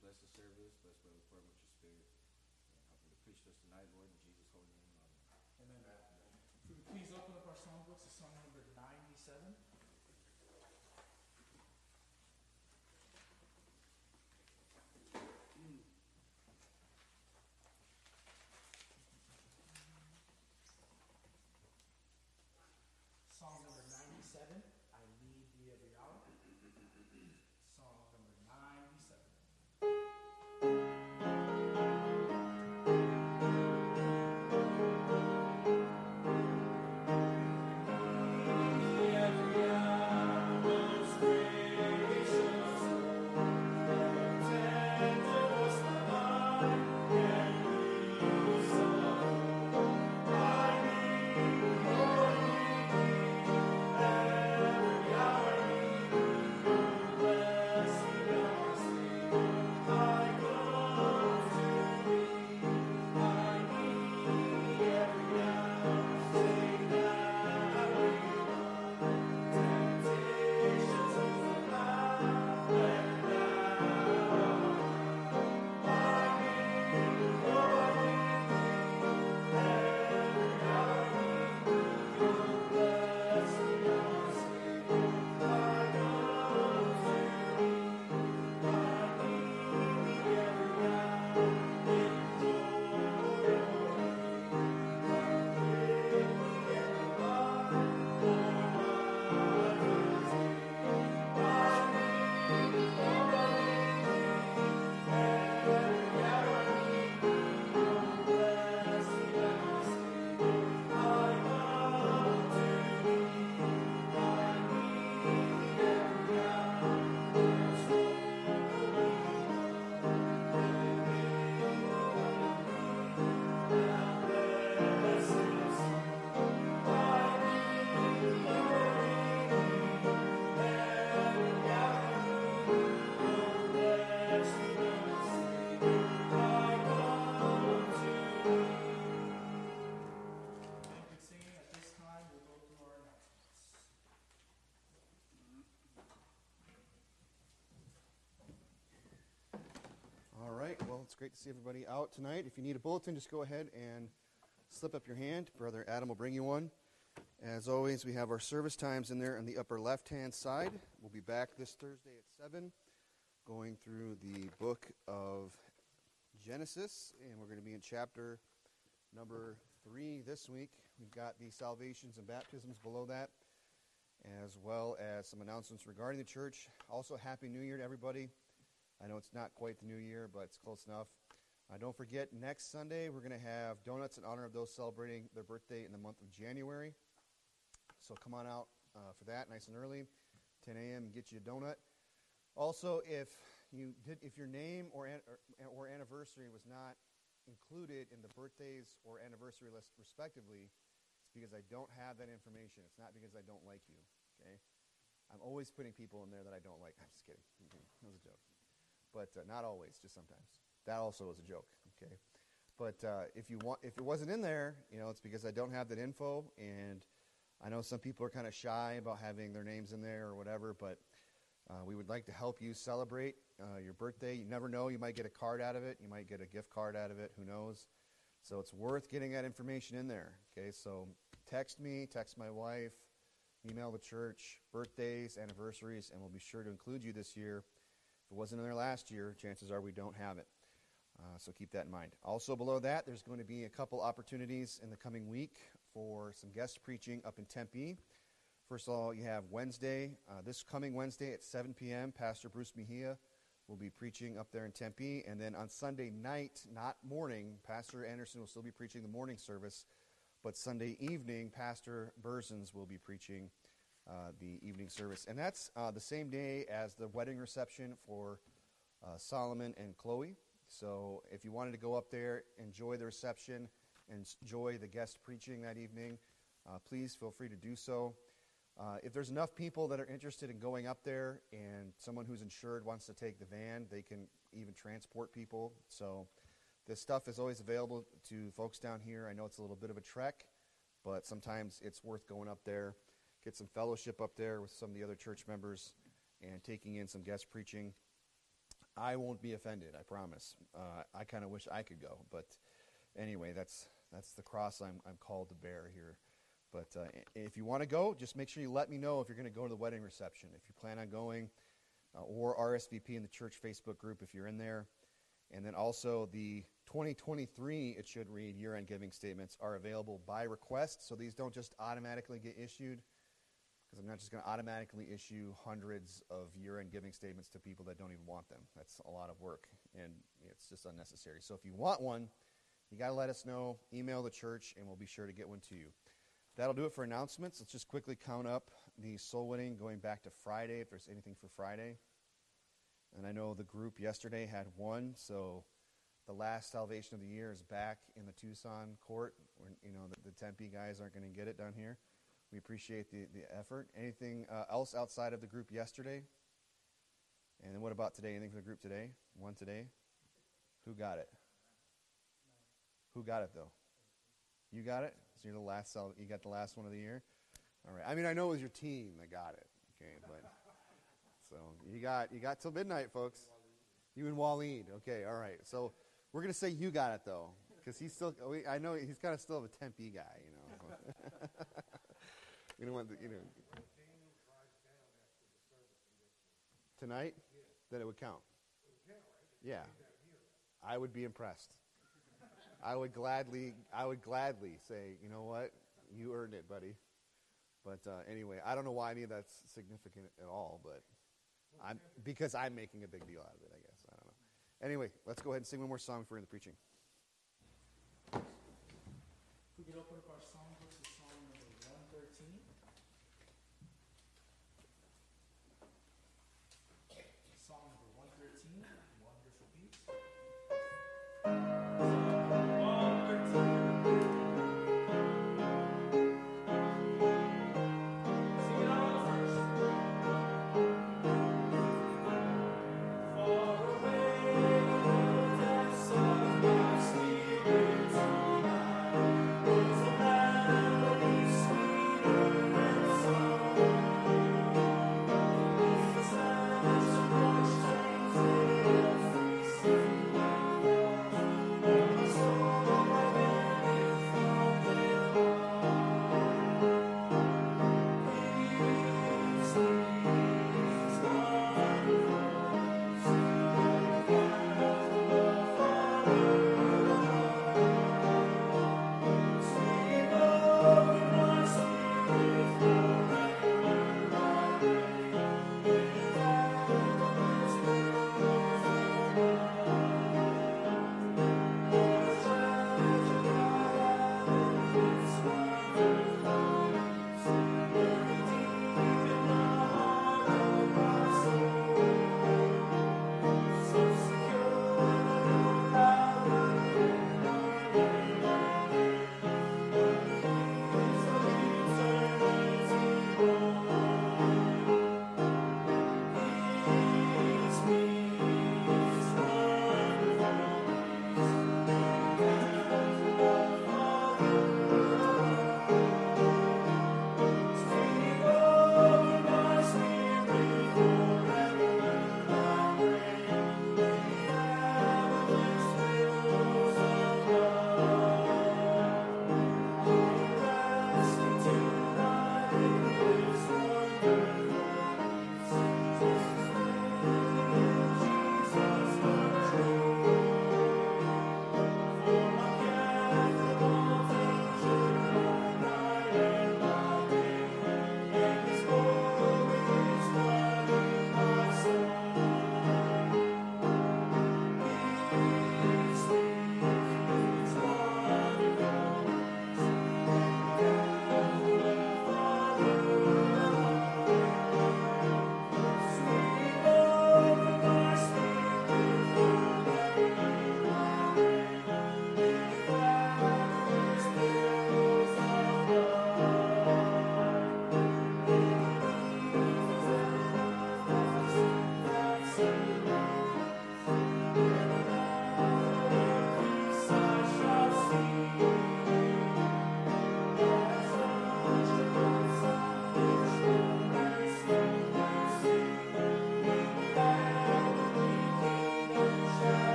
bless the service, bless Brother Corbin with your spirit, and help him to preach to us tonight, Lord, in Jesus' holy name. Amen. Amen. If we could please open up our songbooks to song number 97. Song number 97, I Need Thee Every Hour. Song number 97. It's great to see everybody out tonight. If you need a bulletin, just go ahead and slip up your hand. Brother Adam will bring you one. As always, we have our service times in there on the upper left-hand side. We'll be back this Thursday at 7, going through the book of Genesis, and we're going to be in chapter number 3 this week. We've got the salvations and baptisms below that, as well as some announcements regarding the church. Also, Happy New Year to everybody. I know it's not quite the new year, but it's close enough. Don't forget, next Sunday, we're going to have donuts in honor of those celebrating their birthday in the month of January. So come on out for that, nice and early, 10 a.m., and get you a donut. Also, if your name or anniversary was not included in the birthdays or anniversary list, respectively, it's because I don't have that information. It's not because I don't like you, okay? I'm always putting people in there that I don't like. I'm just kidding. That was a joke. But not always, just sometimes. That also was a joke, okay? But if it wasn't in there, it's because I don't have that info, and I know some people are kind of shy about having their names in there or whatever, but we would like to help you celebrate your birthday. You never know, you might get a card out of it, you might get a gift card out of it, who knows? So it's worth getting that information in there, okay? So text me, text my wife, email the church, birthdays, anniversaries, and we'll be sure to include you this year. If it wasn't in there last year, chances are we don't have it. So keep that in mind. Also below that, there's going to be a couple opportunities in the coming week for some guest preaching up in Tempe. First of all, you have Wednesday, this coming Wednesday at 7 p.m., Pastor Bruce Mejia will be preaching up there in Tempe. And then on Sunday night, not morning, Pastor Anderson will still be preaching the morning service. But Sunday evening, Pastor Berzins will be preaching the evening service. And that's the same day as the wedding reception for Solomon and Chloe. So if you wanted to go up there, enjoy the reception, and enjoy the guest preaching that evening, please feel free to do so. If there's enough people that are interested in going up there and someone who's insured wants to take the van, they can even transport people. So this stuff is always available to folks down here. I know it's a little bit of a trek, but sometimes it's worth going up there, get some fellowship up there with some of the other church members and taking in some guest preaching. I won't be offended, I promise. I kind of wish I could go, but anyway, that's the cross I'm called to bear here. But if you want to go, just make sure you let me know if you're going to go to the wedding reception. If you plan on going, or RSVP in the church Facebook group if you're in there. And then also the 2023, it should read, year-end giving statements are available by request. So these don't just automatically get issued, because I'm not just going to automatically issue hundreds of year-end giving statements to people that don't even want them. That's a lot of work, and it's just unnecessary. So if you want one, you got to let us know. Email the church, and we'll be sure to get one to you. That'll do it for announcements. Let's just quickly count up the soul winning going back to Friday, if there's anything for Friday. And I know the group yesterday had one, so the last salvation of the year is back in the Tucson court. The Tempe guys aren't going to get it done here. We appreciate the effort. Anything else outside of the group yesterday? And then what about today? Anything for the group today? One today? Who got it? Who got it, though? You got it? So you're the last. You got the last one of the year? All right. I mean, I know it was your team that got it. Okay, but so you got till midnight, folks. You and Waleed. Okay, all right. So we're gonna say you got it though, because he's still. I know he's kind of still a Tempe guy, you know. You don't want the, tonight. Then it would count. Yeah, I would be impressed. I would gladly say, you know what, you earned it, buddy. But anyway, I don't know why any of that's significant at all, but because I'm making a big deal out of it, I guess. I don't know. Anyway, let's go ahead and sing one more song for in the preaching. If we could open up our songbooks to song number 113. Song number 113, Wonderful Peace. Spirit tonight, is a melody sweeter.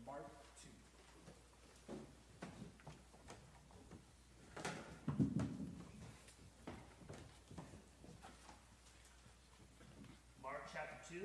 Mark 2. Mark chapter 2,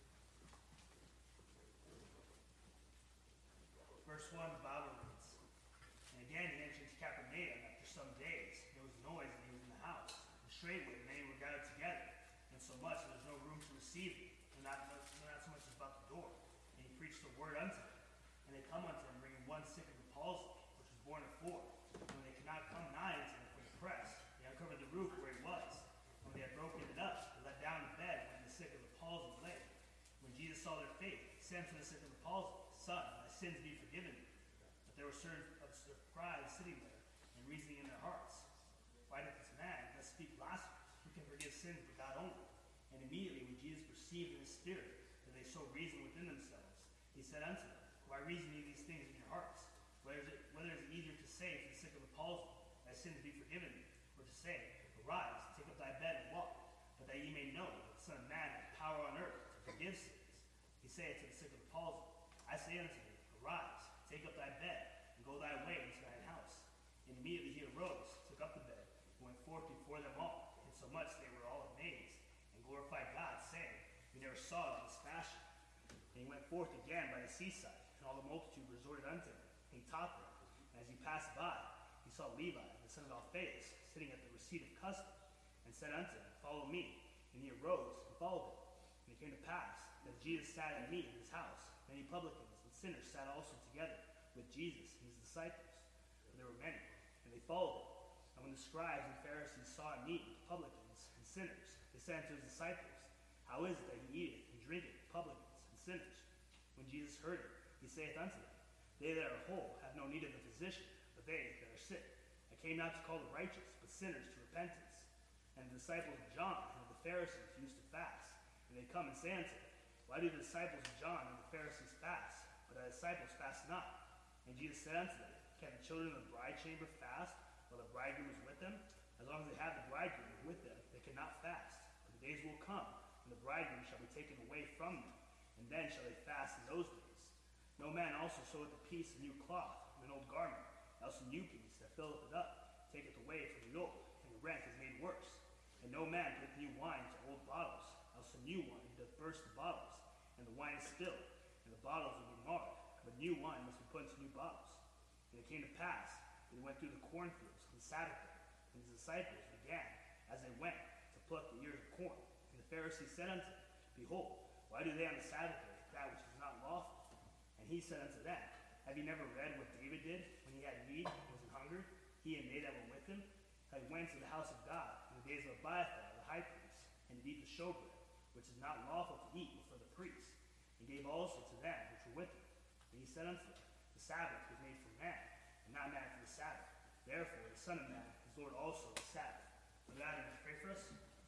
verse 1, the Bible reads, "And again he entered into Capernaum after some days. There was noise, and he was in the house. And straightway many were gathered together, and so much that there was no room to receive them, and not so much as about the door. And he preached the word unto them. And they come unto him, bringing one sick of the palsy, which was borne of four. And when they could not come nigh unto him for the press, they uncovered the roof where he was. And when they had broken it up, they let down the bed wherein the sick of the palsy lay. When Jesus saw their faith, he said unto the sick of the palsy, Son, thy sins be forgiven thee. But there were certain of surprise sitting there, and reasoning in their hearts, Why doth this man thus speak blasphemy? Who can forgive sins but God only? And immediately when Jesus perceived in his spirit that they so reasoned within themselves, he said unto them, Why reason ye these things in your hearts? Whether is it easier to say to the sick of the palsy, Thy sins be forgiven thee, or to say, Arise, take up thy bed and walk, but that ye may know that the Son of Man hath power on earth to forgive sins. He saith to the sick of the palsy, I say unto thee, Arise, take up thy bed, and go thy way into thine house. And immediately he arose, took up the bed, and went forth before them all, insomuch they were all amazed, and glorified God, saying, We never saw it in this fashion. And he went forth again by the seaside, and all the multitude resorted unto him, and he taught them. And as he passed by, he saw Levi, the son of Alphaeus, sitting at the receipt of custom, and said unto him, Follow me. And he arose and followed him. And it came to pass, that Jesus sat at meat in his house, many publicans and sinners sat also together with Jesus and his disciples. For there were many, and they followed him. And when the scribes and Pharisees saw him eat with publicans and sinners, they said unto his disciples, How is it that he eateth and drinketh with publicans and sinners? When Jesus heard it, he saith unto them, They that are whole have no need of a physician, but they that are sick. I came not to call the righteous, but sinners to repentance. And the disciples of John and of the Pharisees used to fast. And they come and say unto him, Why do the disciples of John and the Pharisees fast, but thy disciples fast not? And Jesus said unto them, Can the children of the bride chamber fast, while the bridegroom is with them? As long as they have the bridegroom with them, they cannot fast. For the days will come, when the bridegroom shall be taken away from them, and then shall they fast in those days. No man also seweth a piece of new cloth in an old garment, else a new piece that filleth it up taketh away from the old, and the rent is made worse. And no man putteth new wine to old bottles, else a new wine doth burst the bottles, and the wine is spilled, and the bottles will be marred. But new wine must be put into new bottles. And it came to pass that he went through the cornfields on the Sabbath day, and his disciples began, as they went, to pluck the ears of corn. And the Pharisees said unto him, Behold, why do they on the Sabbath day that which is not lawful? And he said unto them, Have ye never read what David did when he had need and was an hungered, he and they that were with him? How he went to the house of God in the days of Abiathar the high priest, and did eat the showbread, which is not lawful to eat before the priests, and gave also to them which were with him. And he said unto them, The Sabbath was made for man, and not man for the Sabbath. Therefore the Son of Man is Lord also of the Sabbath. With that, I pray for us.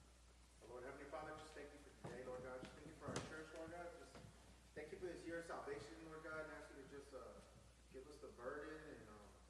Lord Heavenly Father, just thank you for today, Lord God. Just thank you for our church, Lord God. Just thank you for this year of salvation, Lord God, and ask you to just give us the burden and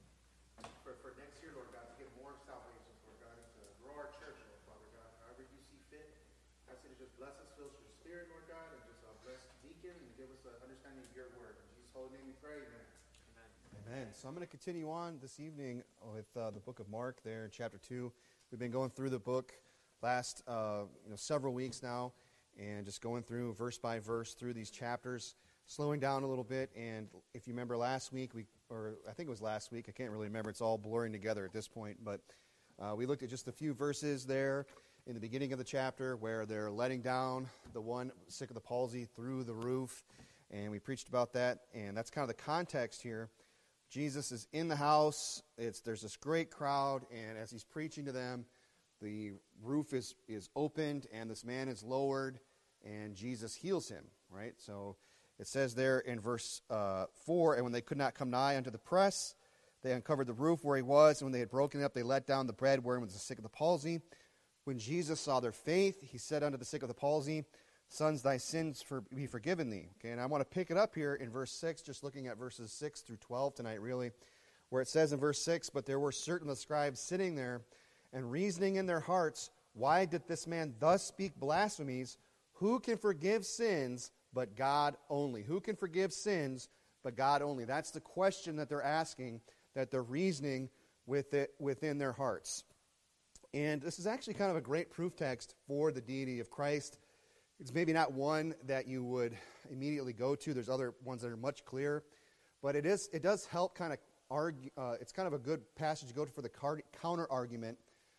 for next year, Lord God, to get more salvations, Lord God, and to grow our church, Lord Father God, however you see fit. Ask you to just bless us, fill us with your spirit, Lord God, and just bless Deacon and give us an understanding of your word. In Jesus' holy name we pray, amen. Amen. So I'm going to continue on this evening with the book of Mark there, chapter 2. We've been going through the book last several weeks now, and just going through verse by verse through these chapters, slowing down a little bit. And if you remember last week, I think it was last week, I can't really remember, it's all blurring together at this point, but we looked at just a few verses there in the beginning of the chapter where they're letting down the one sick of the palsy through the roof, and we preached about that, and that's kind of the context here. Jesus is in the house, there's this great crowd, and as he's preaching to them, the roof is opened, and this man is lowered, and Jesus heals him, right? So it says there in verse 4, And when they could not come nigh unto the press, they uncovered the roof where he was, and when they had broken it up, they let down the bread wherein was the sick of the palsy. When Jesus saw their faith, he said unto the sick of the palsy, Sons, thy sins be forgiven thee. Okay, and I want to pick it up here in verse 6, just looking at verses 6 through 12 tonight, really, where it says in verse 6, But there were certain of the scribes sitting there, and reasoning in their hearts, Why did this man thus speak blasphemies? Who can forgive sins but God only? Who can forgive sins but God only. That's the question that they're asking, that they're reasoning with it within their hearts. And this is actually kind of a great proof text for the deity of Christ. It's maybe not one that you would immediately go to. There's other ones that are much clearer. But it does help kind of argue. It's kind of a good passage to go to for the counter argument,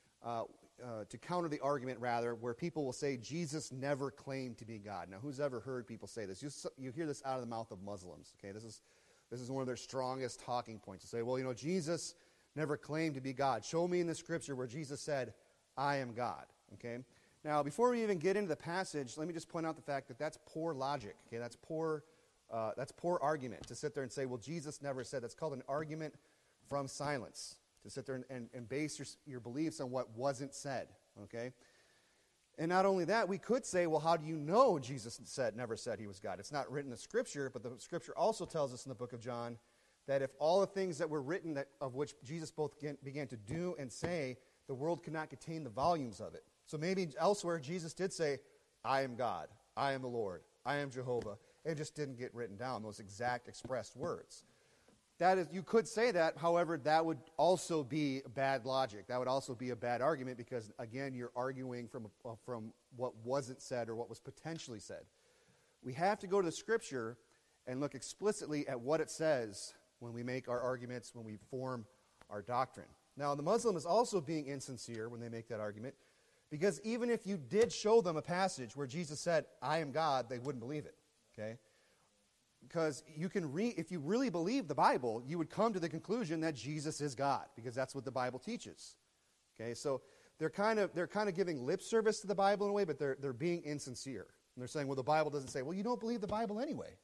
to counter the argument, rather, where people will say Jesus never claimed to be God. Now, who's ever heard people say this? You hear this out of the mouth of Muslims. Okay, this is one of their strongest talking points. To say, well, Jesus never claimed to be God. Show me in the Scripture where Jesus said, "I am God." Okay. Now, before we even get into the passage, let me just point out the fact that that's poor logic. Okay, that's poor argument to sit there and say, well, Jesus never said. That's called an argument from silence, to sit there and base your beliefs on what wasn't said. Okay? And not only that, we could say, well, how do you know Jesus never said he was God? It's not written in the Scripture, but the Scripture also tells us in the book of John that if all the things that were written of which Jesus both began to do and say, the world could not contain the volumes of it. So maybe elsewhere Jesus did say, "I am God, I am the Lord, I am Jehovah." It just didn't get written down, those exact expressed words. That is, you could say that, however, that would also be bad logic. That would also be a bad argument because, again, you're arguing from what wasn't said or what was potentially said. We have to go to the Scripture and look explicitly at what it says when we make our arguments, when we form our doctrine. Now, the Muslim is also being insincere when they make that argument, because even if you did show them a passage where Jesus said, "I am God," they wouldn't believe it. Okay? Because you can if you really believe the Bible, you would come to the conclusion that Jesus is God, because that's what the Bible teaches. Okay? So they're kind of giving lip service to the Bible in a way, but they're being insincere. And they're saying, well, the Bible doesn't say, well, you don't believe the Bible anyway.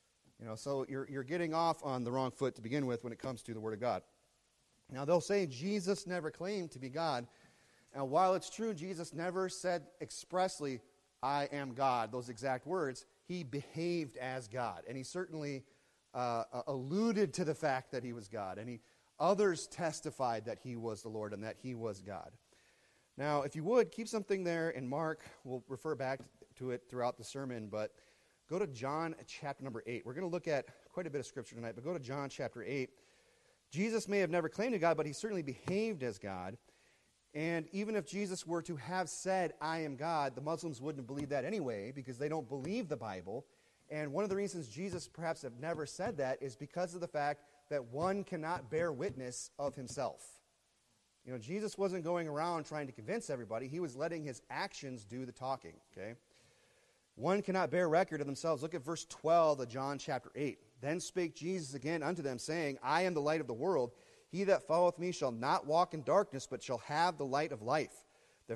So you're getting off on the wrong foot to begin with when it comes to the Word of God. Now, they'll say Jesus never claimed to be God. Now, while it's true Jesus never said expressly, "I am God," those exact words, he behaved as God. And he certainly alluded to the fact that he was God. And others testified that he was the Lord and that he was God. Now, if you would, keep something there in Mark. We'll refer back to it throughout the sermon, but go to John chapter number 8. We're going to look at quite a bit of Scripture tonight, but go to John chapter 8. Jesus may have never claimed to God, but he certainly behaved as God. And even if Jesus were to have said, "I am God," the Muslims wouldn't believe that anyway because they don't believe the Bible. And one of the reasons Jesus perhaps have never said that is because of the fact that one cannot bear witness of himself. Jesus wasn't going around trying to convince everybody. He was letting his actions do the talking. Okay? One cannot bear record of themselves. Look at verse 12 of John chapter 8. "Then spake Jesus again unto them, saying, I am the light of the world. He that followeth me shall not walk in darkness, but shall have the light of life. The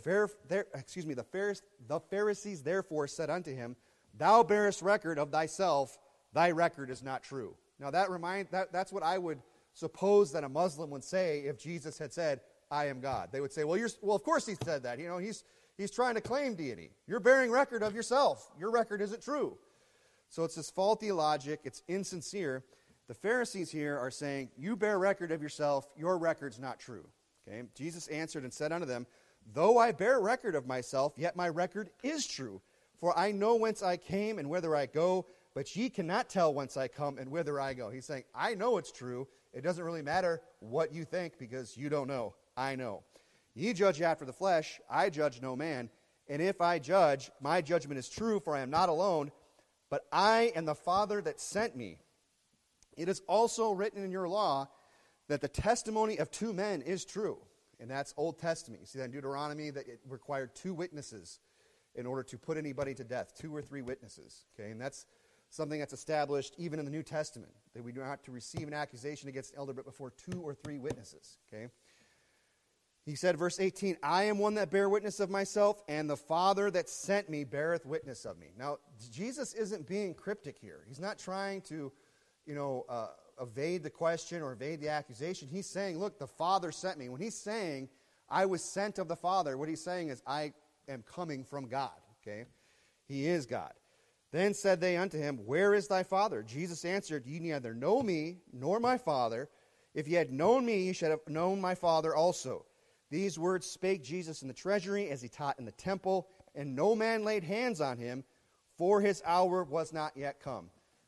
Pharisees therefore said unto him, Thou bearest record of thyself, thy record is not true." Now that's what I would suppose that a Muslim would say if Jesus had said, "I am God." They would say, well, of course he said that. He's trying to claim deity. You're bearing record of yourself. Your record isn't true. So it's this faulty logic. It's insincere. The Pharisees here are saying, you bear record of yourself, your record's not true. Okay? Jesus answered and said unto them, Though I bear record of myself, yet my record is true. For I know whence I came and whither I go, but ye cannot tell whence I come and whither I go. He's saying, I know it's true. It doesn't really matter what you think because you don't know. I know. Ye judge after the flesh, I judge no man. And if I judge, my judgment is true, for I am not alone, but I and the Father that sent me. It is also written in your law that the testimony of two men is true. And that's Old Testament. You see that in Deuteronomy, that it required 2 witnesses in order to put anybody to death, 2 or 3 witnesses. Okay, and that's something that's established even in the New Testament, that we do not have to receive an accusation against an elder but before 2 or 3 witnesses. Okay. He said, verse 18, I am one that bear witness of myself, and the Father that sent me beareth witness of me. Now, Jesus isn't being cryptic here. He's not trying to, evade the question or evade the accusation. He's saying, look, the Father sent me. When he's saying, I was sent of the Father, what he's saying is, I am coming from God. Okay? He is God. Then said they unto him, Where is thy Father? Jesus answered, Ye neither know me, nor my Father. If ye had known me, ye should have known my Father also. These words spake Jesus in the treasury as he taught in the temple, and no man laid hands on him, for his hour was not yet come.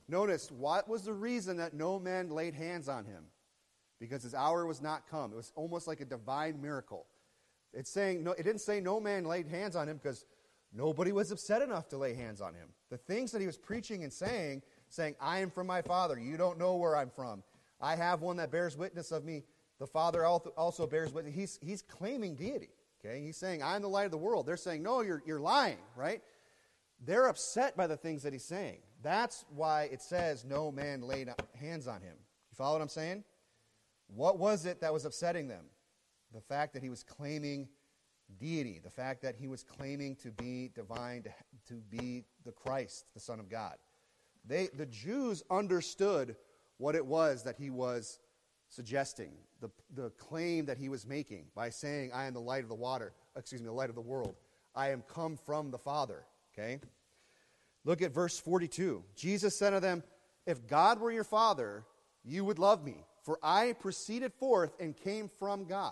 Notice, what was the reason that no man laid hands on him? Because his hour was not come. It was almost like a divine miracle. It's saying, no, it didn't say no man laid hands on him because nobody was upset enough to lay hands on him. The things that he was preaching and saying, I am from my Father. You don't know where I'm from. I have one that bears witness of me. The Father also bears witness. He's claiming deity. Okay? He's saying, I'm the light of the world. They're saying, no, you're lying, right? They're upset by the things that he's saying. That's why it says no man laid hands on him. You follow what I'm saying? What was it that was upsetting them? The fact that he was claiming deity. The fact that he was claiming to be divine, to be the Christ, the Son of God. The Jews understood what it was that he was suggesting, the claim that he was making by saying, I am the light of the the light of the world. I am come from the Father. Okay? Look at verse 42. Jesus said to them, if God were your Father, you would love me, for I proceeded forth and came from God.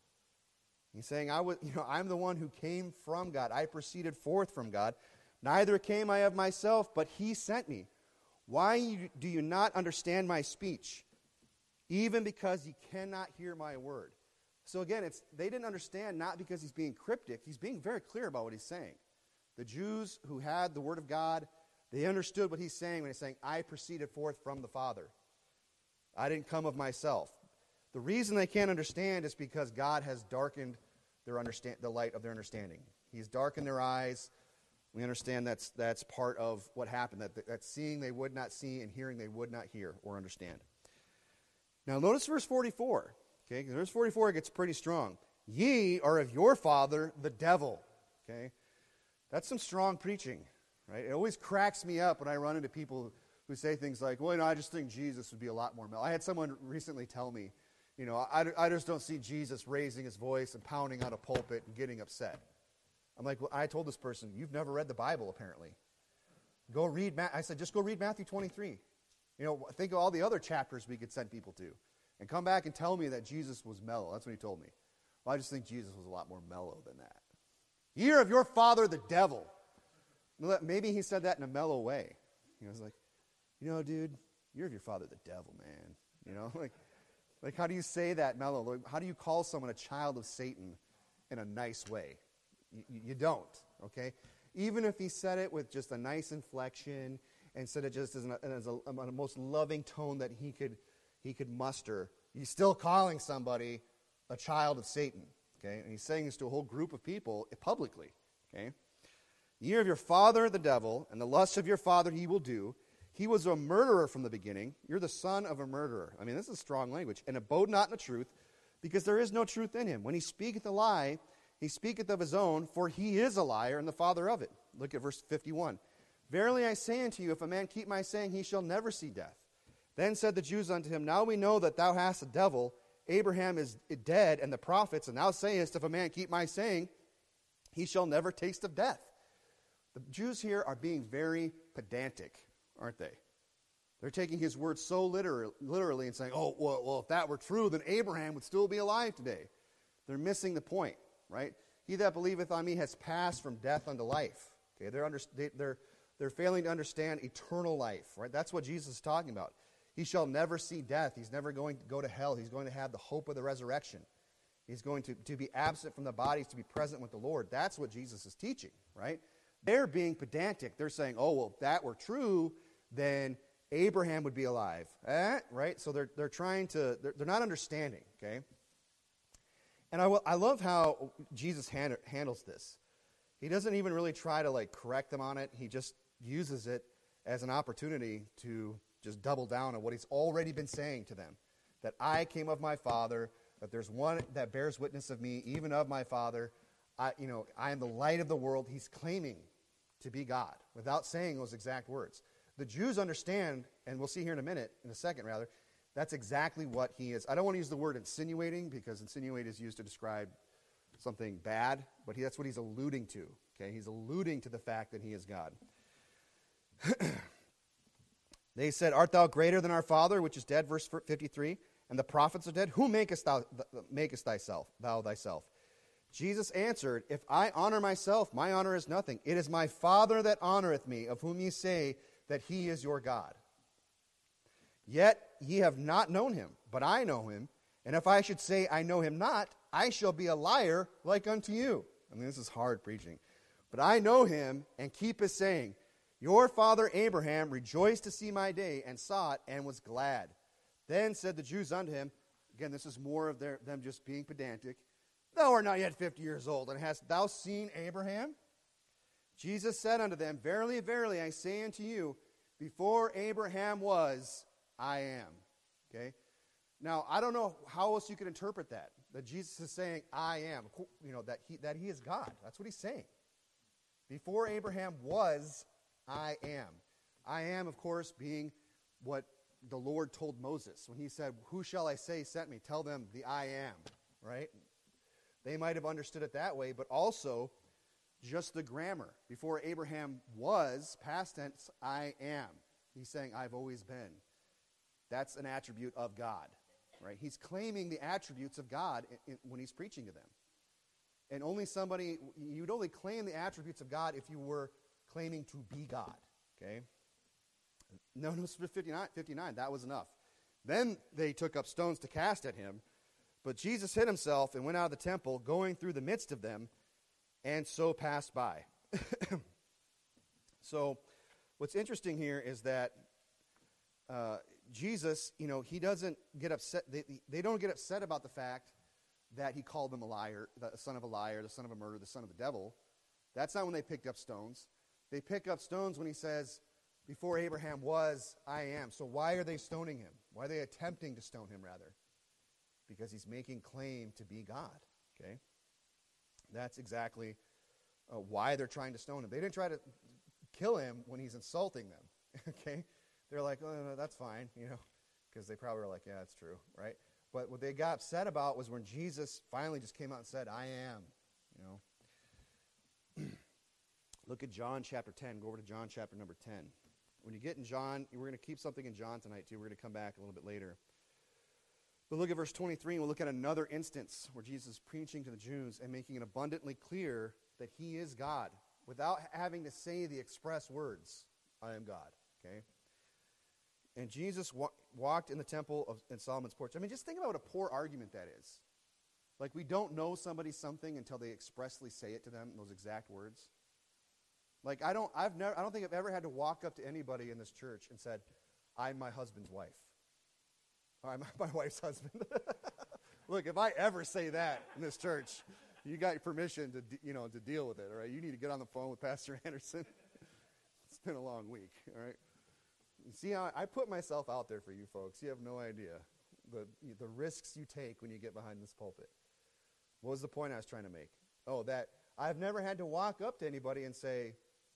He's saying, I'm the one who came from God. I proceeded forth from God. Neither came I of myself, but he sent me. Why do you not understand my speech? Even because you cannot hear my word. So again, they didn't understand, not because he's being cryptic. He's being very clear about what he's saying. The Jews who had the word of God, they understood what he's saying when he's saying, I proceeded forth from the Father. I didn't come of myself. The reason they can't understand is because God has darkened the light of their understanding. He's darkened their eyes. We understand that's part of what happened, that seeing they would not see and hearing they would not hear or understand. Now notice verse 44. Okay, verse 44 gets pretty strong. Ye are of your father, the devil. Okay, that's some strong preaching, right? It always cracks me up when I run into people who say things like, well, I just think Jesus would be a lot more mellow. I had someone recently tell me, I just don't see Jesus raising his voice and pounding on a pulpit and getting upset. I'm like, well, I told this person, you've never read the Bible, apparently. I said, just go read Matthew 23. Think of all the other chapters we could send people to. And come back and tell me that Jesus was mellow. That's what he told me. Well, I just think Jesus was a lot more mellow than that. Ye are of your father, the devil. Maybe he said that in a mellow way. It's like, dude, you're of your father, the devil, man. Like how do you say that mellow? How do you call someone a child of Satan in a nice way? You don't, okay? Even if he said it with just a nice inflection and said it just as a most loving tone that he could muster, he's still calling somebody a child of Satan, okay? And he's saying this to a whole group of people publicly, okay? Ye are of your father, the devil, and the lusts of your father he will do. He was a murderer from the beginning. You're the son of a murderer. I mean, this is strong language. And abode not in the truth, because there is no truth in him. When he speaketh a lie, he speaketh of his own, for he is a liar and the father of it. Look at verse 51. Verily I say unto you, if a man keep my saying, he shall never see death. Then said the Jews unto him, now we know that thou hast a devil. Abraham is dead, and the prophets, and thou sayest, if a man keep my saying, he shall never taste of death. The Jews here are being very pedantic, aren't they? They're taking his words so literally and saying, oh, well, if that were true, then Abraham would still be alive today. They're missing the point, right? He that believeth on me has passed from death unto life. Okay, they're failing to understand eternal life, right? That's what Jesus is talking about. He shall never see death. He's never going to go to hell. He's going to have the hope of the resurrection. He's going to be absent from the bodies, to be present with the Lord. That's what Jesus is teaching, right? They're being pedantic. They're saying, oh, well, if that were true, then Abraham would be alive, right? So they're not understanding, okay? And I love how Jesus handles this. He doesn't even really try to correct them on it. He just uses it as an opportunity to just double down on what he's already been saying to them. That I came of my Father, that there's one that bears witness of me, even of my Father. I am the light of the world. He's claiming to be God without saying those exact words. The Jews understand, and we'll see here in a second, that's exactly what he is. I don't want to use the word insinuating, because insinuate is used to describe something bad, but that's what he's alluding to. Okay, he's alluding to the fact that he is God. They said, art thou greater than our father, which is dead, verse 53, and the prophets are dead? Who makest thou thyself? Jesus answered, if I honor myself, my honor is nothing. It is my Father that honoreth me, of whom ye say that he is your God. Yet ye have not known him, but I know him. And if I should say I know him not, I shall be a liar like unto you. I mean, this is hard preaching. But I know him and keep his saying. Your father Abraham rejoiced to see my day, and saw it, and was glad. Then said the Jews unto him, again, this is more of them just being pedantic, Thou art not yet 50 years old, and hast thou seen Abraham? Jesus said unto them, Verily, verily, I say unto you, before Abraham was, I am. Okay? Now, I don't know how else you could interpret that. That Jesus is saying, I am. You know, that he is God. That's what he's saying. Before Abraham was, I am. I am, of course, being what the Lord told Moses when he said, Who shall I say sent me? Tell them the I am. Right? They might have understood it that way, but also just the grammar. Before Abraham was, past tense, I am. He's saying, I've always been. That's an attribute of God. Right? He's claiming the attributes of God when he's preaching to them. And you'd only claim the attributes of God if you were claiming to be God. Okay? Notice 59, that was enough. Then they took up stones to cast at him, but Jesus hid himself and went out of the temple, going through the midst of them, and so passed by. So, what's interesting here is that Jesus, he doesn't get upset. They don't get upset about the fact that he called them a liar, the son of a liar, the son of a murderer, the son of the devil. That's not when they picked up stones. They pick up stones when he says, before Abraham was, I am. So why are they stoning him? Why are they attempting to stone him, rather? Because he's making claim to be God. Okay? That's exactly why they're trying to stone him. They didn't try to kill him when he's insulting them. Okay? They're like, oh, no, that's fine, because they probably were like, yeah, that's true, right? But what they got upset about was when Jesus finally just came out and said, I am, Look at John chapter 10. Go over to John chapter number 10. When you get in John, we're going to keep something in John tonight, too. We're going to come back a little bit later. But look at verse 23, and we'll look at another instance where Jesus is preaching to the Jews and making it abundantly clear that he is God without having to say the express words, I am God, okay? And Jesus walked in the temple in Solomon's porch. I mean, just think about what a poor argument that is. Like, we don't know somebody something until they expressly say it to them, those exact words. Like, I don't think I've ever had to walk up to anybody in this church and said, I'm my husband's wife. Or I'm my wife's husband. Look, if I ever say that in this church, you got your permission to deal with it, all right? You need to get on the phone with Pastor Anderson. It's been a long week, all right? You see how I put myself out there for you folks. You have no idea the risks you take when you get behind this pulpit. What was the point I was trying to make? Oh, that I've never had to walk up to anybody and say,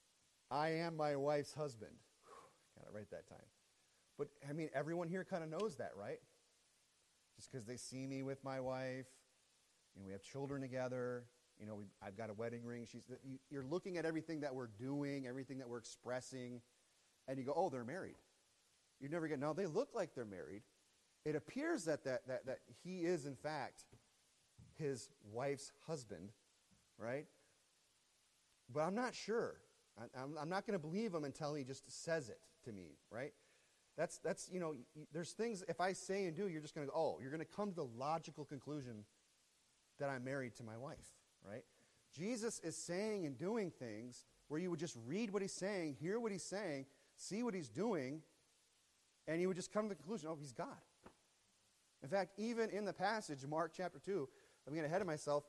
I am my wife's husband. Got it right that time. But, I mean, everyone here kind of knows that, right? Just because they see me with my wife, we have children together, I've got a wedding ring. You're looking at everything that we're doing, everything that we're expressing, and you go, oh, they're married. You never get, no, they look like they're married. It appears that he is, in fact, his wife's husband, right? But I'm not sure. I'm not going to believe him until he just says it to me, right? That's there's things, if I say and do, you're just going to go, oh, you're going to come to the logical conclusion that I'm married to my wife, right? Jesus is saying and doing things where you would just read what he's saying, hear what he's saying, see what he's doing, and you would just come to the conclusion, oh, he's God. In fact, even in the passage, Mark chapter 2, I'm getting ahead of myself,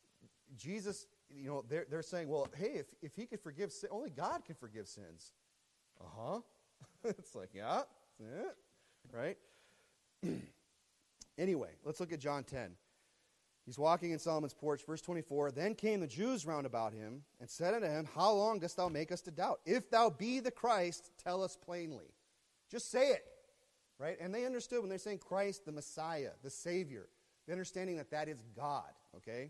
Jesus, they're saying, well, hey, if he could forgive sin, only God can forgive sins. Uh-huh. It's like, yeah, that's it, right? Anyway, let's look at John 10. He's walking in Solomon's porch, verse 24. Then came the Jews round about him and said unto him, How long dost thou make us to doubt? If thou be the Christ, tell us plainly. Just say it, right? And they understood when they're saying Christ, the Messiah, the Savior, the understanding that is God, okay?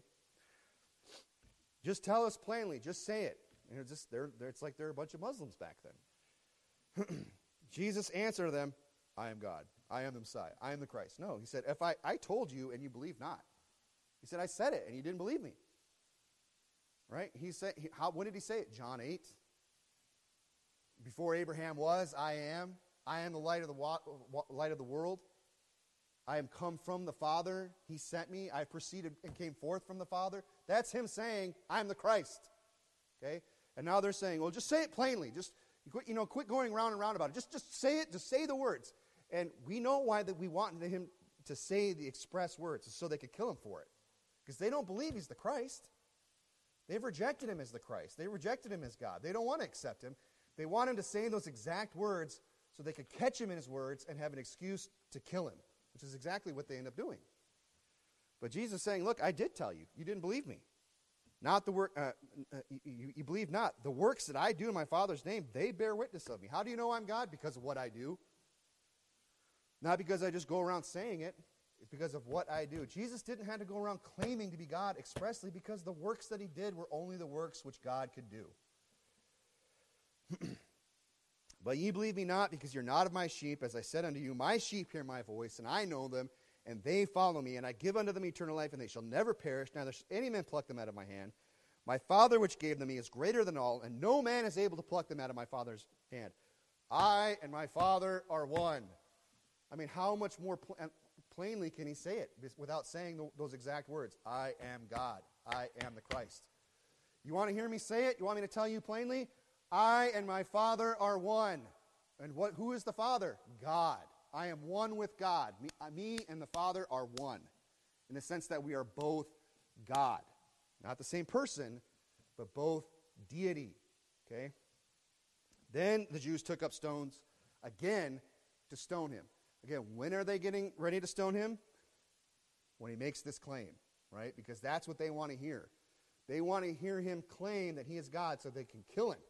Just tell us plainly. Just say it. And it's like they're a bunch of Muslims back then. Jesus answered them, I am God. I am the Messiah. I am the Christ. No, he said, if I told you and you believe not. He said, I said it and you didn't believe me. Right? He said, when did he say it? John 8. Before Abraham was, I am. I am the light of the world. I am come from the Father. He sent me. I proceeded and came forth from the Father. That's him saying, I'm the Christ. Okay? And now they're saying, well, just say it plainly. Just, quit going round and round about it. Just say it. Just say the words. And we know why that we wanted him to say the express words, so they could kill him for it. Because they don't believe he's the Christ. They've rejected him as the Christ. They rejected him as God. They don't want to accept him. They want him to say those exact words so they could catch him in his words and have an excuse to kill him, which is exactly what they end up doing. But Jesus is saying, look, I did tell you. You didn't believe me. Not the work. You believe not. The works that I do in my Father's name, they bear witness of me. How do you know I'm God? Because of what I do. Not because I just go around saying it. It's because of what I do. Jesus didn't have to go around claiming to be God expressly because the works that he did were only the works which God could do. But ye believe me not, because you're not of my sheep. As I said unto you, my sheep hear my voice, and I know them, and they follow me. And I give unto them eternal life, and they shall never perish, neither shall any man pluck them out of my hand. My Father which gave them me is greater than all, and no man is able to pluck them out of my Father's hand. I and my Father are one. I mean, how much more plainly can he say it without saying those exact words? I am God. I am the Christ. You want to hear me say it? You want me to tell you plainly? I and my Father are one. And who is the Father? God. I am one with God. Me and the Father are one. In the sense that we are both God. Not the same person, but both deity. Okay? Then the Jews took up stones again to stone him. Again, when are they getting ready to stone him? When he makes this claim, right? Because that's what they want to hear. They want to hear him claim that he is God so they can kill him.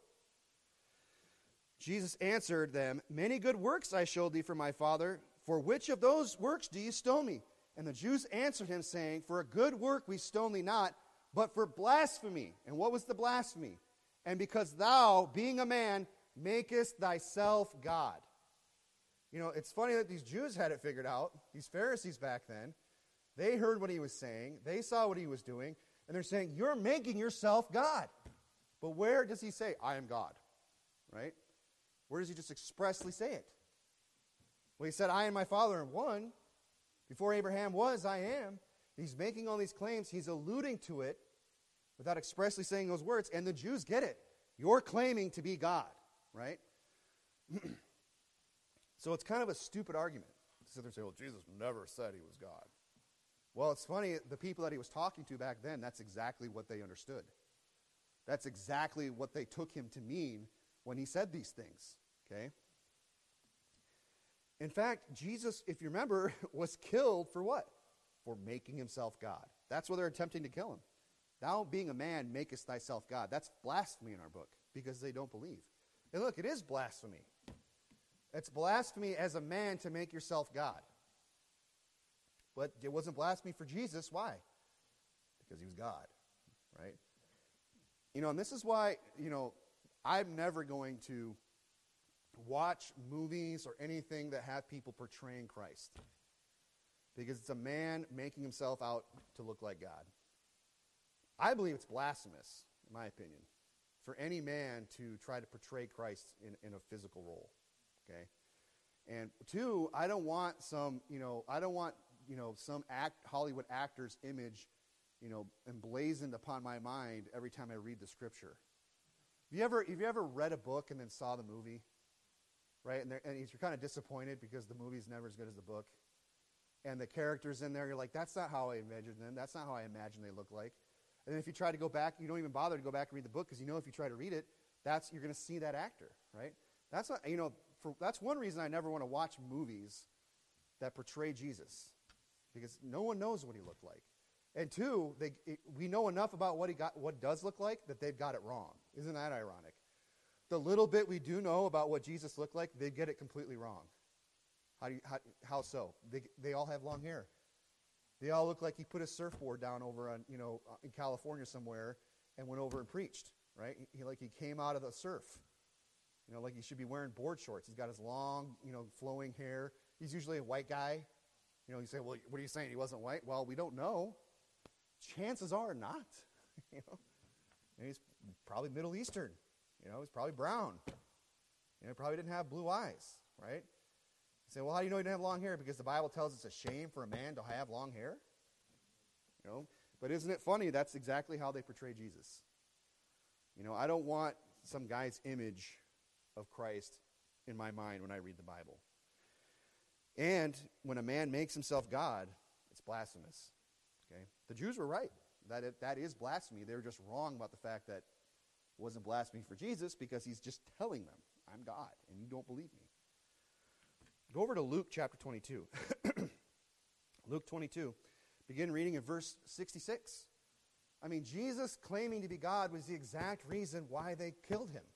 Jesus answered them, many good works I showed thee from my Father. For which of those works do you stone me? And the Jews answered him, saying, for a good work we stone thee not, but for blasphemy. And what was the blasphemy? And because thou, being a man, makest thyself God. You know, it's funny that these Jews had it figured out, these Pharisees back then. They heard what he was saying. They saw what he was doing. And they're saying, you're making yourself God. But where does he say, I am God? Right? Where does he just expressly say it? Well, he said, I and my Father are one. Before Abraham was, I am. He's making all these claims. He's alluding to it without expressly saying those words. And the Jews get it. You're claiming to be God. Right? So it's kind of a stupid argument to sit there and say, well, Jesus never said he was God. Well, it's funny, the people that he was talking to back then, that's exactly what they understood. That's exactly what they took him to mean when he said these things, okay? In fact, Jesus, if you remember, was killed for what? For making himself God. That's why they're attempting to kill him. Thou being a man makest thyself God. That's blasphemy in our book because they don't believe. And look, it is blasphemy. It's blasphemy as a man to make yourself God. But it wasn't blasphemy for Jesus. Why? Because he was God, right? You know, and this is why, you know, I'm never going to watch movies or anything that have people portraying Christ. Because it's a man making himself out to look like God. I believe it's blasphemous, in my opinion, for any man to try to portray Christ in a physical role. Okay? And two, I don't want some Hollywood actor's image, emblazoned upon my mind every time I read the scripture. Have you ever read a book and then saw the movie? Right? And you're kind of disappointed because the movie's never as good as the book. And the characters in there, you're like, that's not how I imagined them. That's not how I imagine they look like. And then if you try to go back, you don't even bother to go back and read the book because you know if you try to read it, you're going to see that actor, right? That's not, that's one reason I never want to watch movies that portray Jesus, because no one knows what he looked like. And two, we know enough about what does look like that they've got it wrong. Isn't that ironic? The little bit we do know about what Jesus looked like, they get it completely wrong. How so? They all have long hair. They all look like he put a surfboard down over on, in California somewhere and went over and preached, right? He came out of the surf. Like he should be wearing board shorts. He's got his long, flowing hair. He's usually a white guy. You say, well, what are you saying? He wasn't white? Well, we don't know. Chances are not. And he's probably Middle Eastern. He's probably brown. And he probably didn't have blue eyes, right? You say, well, how do you know he didn't have long hair? Because the Bible tells us it's a shame for a man to have long hair. You know, but isn't it funny? That's exactly how they portray Jesus. You know, I don't want some guy's image of Christ in my mind when I read the Bible. And when a man makes himself God, it's blasphemous. Okay? The Jews were right. That is blasphemy. They were just wrong about the fact that it wasn't blasphemy for Jesus, because he's just telling them, I'm God, and you don't believe me. Go over to Luke chapter 22. Luke 22. Begin reading in verse 66. I mean, Jesus claiming to be God was the exact reason why they killed him.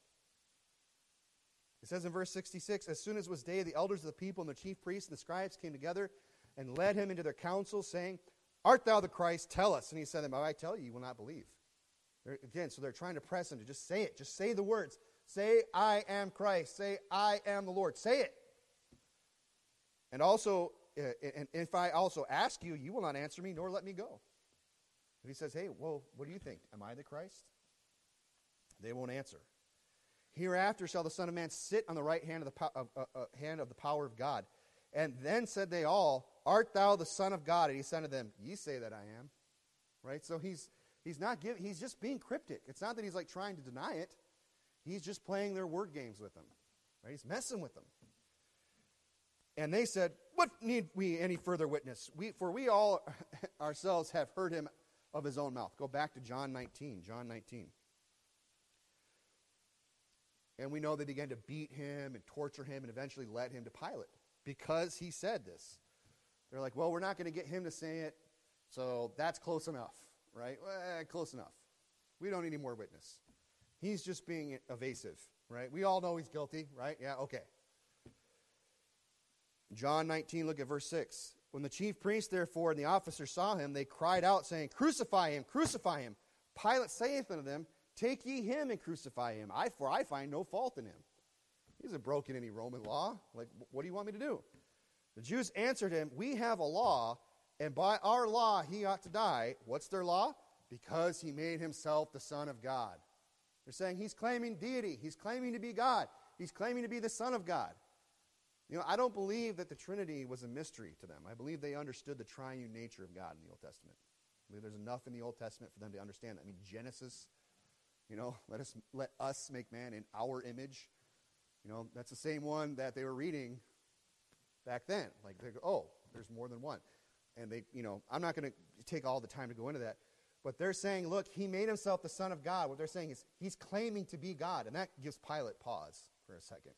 It says in verse 66, as soon as it was day, the elders of the people and the chief priests and the scribes came together and led him into their council, saying, art thou the Christ? Tell us. And he said to them, I tell you, you will not believe. Again, so they're trying to press him to just say it. Just say the words. Say, I am Christ. Say, I am the Lord. Say it. And also, and if I also ask you, you will not answer me, nor let me go. If he says, hey, well, what do you think? Am I the Christ? They won't answer. Hereafter shall the Son of Man sit on the right hand of the power of God. And then said they all, art thou the Son of God? And he said to them, ye say that I am. Right? So he's just being cryptic. It's not that he's like trying to deny it. He's just playing their word games with them. Right? He's messing with them. And they said, what need we any further witness? For we all ourselves have heard him of his own mouth. Go back to John 19. John 19. And we know they began to beat him and torture him and eventually led him to Pilate because he said this. They're like, well, we're not going to get him to say it, so that's close enough, right? Well, close enough. We don't need any more witness. He's just being evasive, right? We all know he's guilty, right? Yeah, okay. John 19, look at verse 6. When the chief priests, therefore, and the officers saw him, they cried out, saying, crucify him, crucify him. Pilate saith unto them, take ye him and crucify him, for I find no fault in him. He hasn't broken any Roman law. Like, what do you want me to do? The Jews answered him, we have a law, and by our law he ought to die. What's their law? Because he made himself the Son of God. They're saying he's claiming deity. He's claiming to be God. He's claiming to be the Son of God. You know, I don't believe that the Trinity was a mystery to them. I believe they understood the triune nature of God in the Old Testament. I believe there's enough in the Old Testament for them to understand that. I mean, Genesis, you know, let us make man in our image. You know, that's the same one that they were reading back then. Like, they go, oh, there's more than one. And they, you know, I'm not going to take all the time to go into that. But they're saying, look, he made himself the Son of God. What they're saying is he's claiming to be God. And that gives Pilate pause for a second.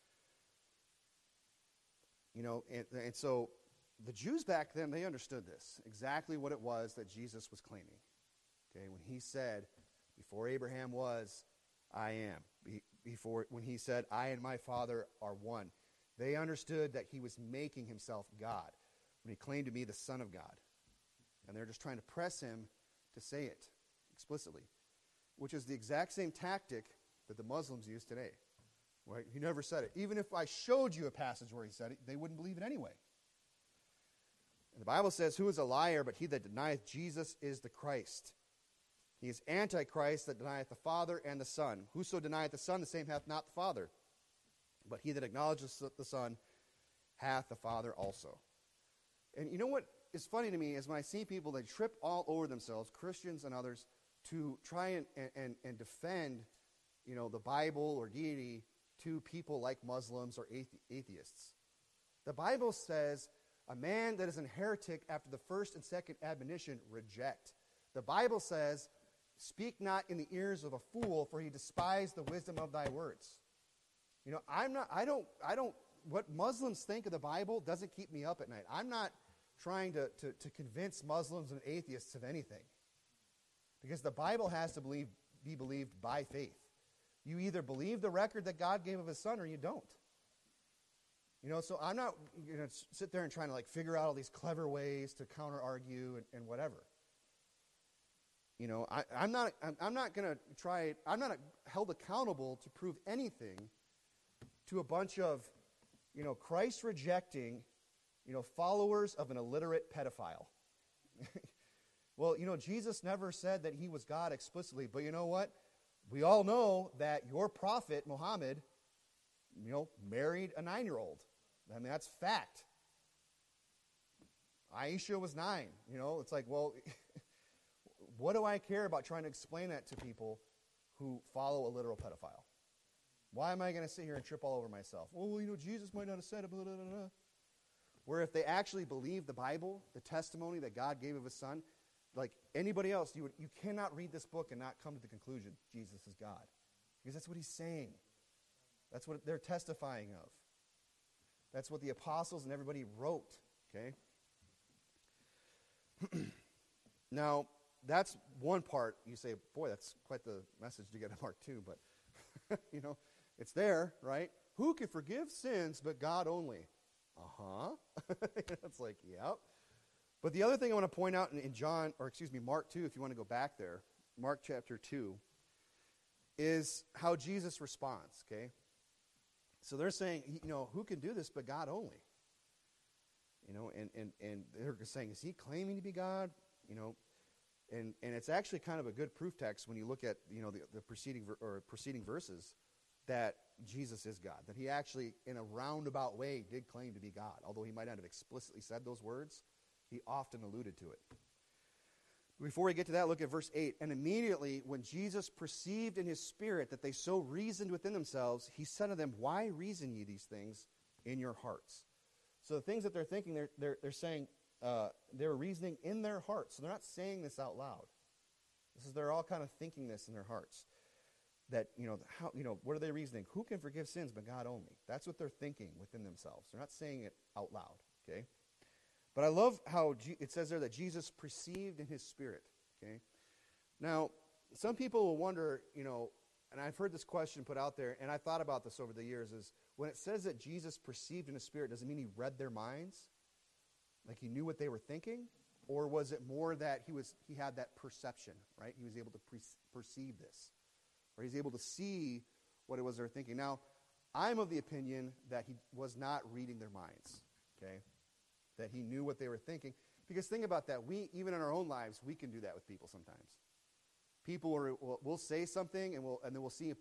You know, and so the Jews back then, they understood this, exactly what it was that Jesus was claiming. Okay, when he said, before Abraham was, I am. When he said, I and my Father are one. They understood that he was making himself God when he claimed to be the Son of God. And they're just trying to press him to say it explicitly, which is the exact same tactic that the Muslims use today. Right? He never said it. Even if I showed you a passage where he said it, they wouldn't believe it anyway. And the Bible says, who is a liar but he that denieth Jesus is the Christ? He is Antichrist that denieth the Father and the Son. Whoso denieth the Son, the same hath not the Father. But he that acknowledges the Son hath the Father also. And you know what is funny to me is when I see people, they trip all over themselves, Christians and others, to try and defend, you know, the Bible or deity to people like Muslims or atheists. The Bible says a man that is a heretic after the first and second admonition, reject. The Bible says, speak not in the ears of a fool, for he despised the wisdom of thy words. You know, I don't, what Muslims think of the Bible doesn't keep me up at night. I'm not trying to convince Muslims and atheists of anything. Because the Bible has to be believed by faith. You either believe the record that God gave of his Son or you don't. You know, so I'm not going to sit there and trying to like figure out all these clever ways to counter-argue and whatever. You know, I'm not going to try, I'm not held accountable to prove anything to a bunch of, you know, Christ-rejecting, you know, followers of an illiterate pedophile. Well, you know, Jesus never said that he was God explicitly, but you know what? We all know that your prophet, Muhammad, married a 9-year-old. I mean, that's fact. Aisha was 9. It's like, well, what do I care about trying to explain that to people who follow a literal pedophile? Why am I going to sit here and trip all over myself? Well, Jesus might not have said it, blah, blah, blah, blah. Where if they actually believe the Bible, the testimony that God gave of his son, like anybody else, you cannot read this book and not come to the conclusion Jesus is God. Because that's what he's saying. That's what they're testifying of. That's what the apostles and everybody wrote. Okay? Now, that's one part. You say, boy, that's quite the message to get in Mark 2, but, it's there, right? Who can forgive sins but God only? It's like, yep. But the other thing I want to point out in Mark 2, if you want to go back there, Mark chapter 2, is how Jesus responds, okay? So they're saying, who can do this but God only? And they're saying, is he claiming to be God? And it's actually kind of a good proof text when you look at, the preceding verses that Jesus is God. That he actually, in a roundabout way, did claim to be God. Although he might not have explicitly said those words, he often alluded to it. Before we get to that, look at verse 8. And immediately, when Jesus perceived in his spirit that they so reasoned within themselves, he said to them, why reason ye these things in your hearts? So the things that they're thinking, they're saying, they're reasoning in their hearts. So they're not saying this out loud. They're all kind of thinking this in their hearts. That, what are they reasoning? Who can forgive sins but God only? That's what they're thinking within themselves. They're not saying it out loud, okay? But I love how it says there that Jesus perceived in his spirit, okay? Now, some people will wonder, and I've heard this question put out there, and I thought about this over the years, is when it says that Jesus perceived in his spirit, does it mean he read their minds? Like he knew what they were thinking? Or was it more that he had that perception, right? He was able to perceive this. Or he's able to see what it was they're thinking. Now, I'm of the opinion that he was not reading their minds, okay? That he knew what they were thinking. Because think about that. We, even in our own lives, we can do that with people sometimes. People will say something, and then we'll see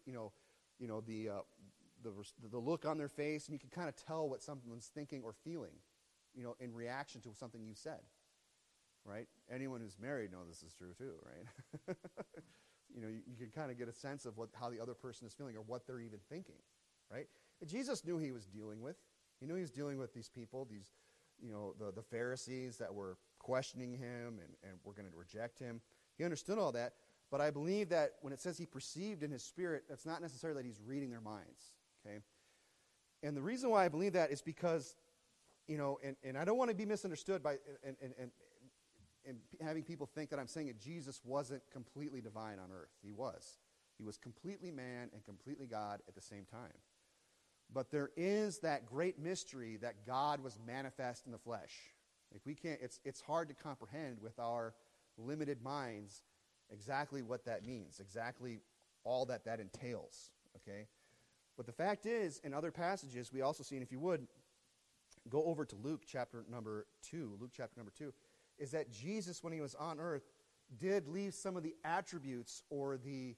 the look on their face, and you can kind of tell what someone's thinking or feeling, in reaction to something you said, right? Anyone who's married knows this is true too, right? You can kind of get a sense of how the other person is feeling or what they're even thinking, right? And Jesus knew he was dealing with. He knew he was dealing with these people, the Pharisees that were questioning him and were going to reject him. He understood all that, but I believe that when it says he perceived in his spirit, that's not necessarily that he's reading their minds, okay? And the reason why I believe that is because, and I don't want to be misunderstood by and having people think that I'm saying that Jesus wasn't completely divine on earth. He was. He was completely man and completely God at the same time. But there is that great mystery that God was manifest in the flesh. Like we can't, it's hard to comprehend with our limited minds exactly what that means, exactly all that entails, okay? But the fact is, in other passages, we also see, and if you would, go over to Luke chapter number 2, is that Jesus, when he was on earth, did leave some of the attributes or the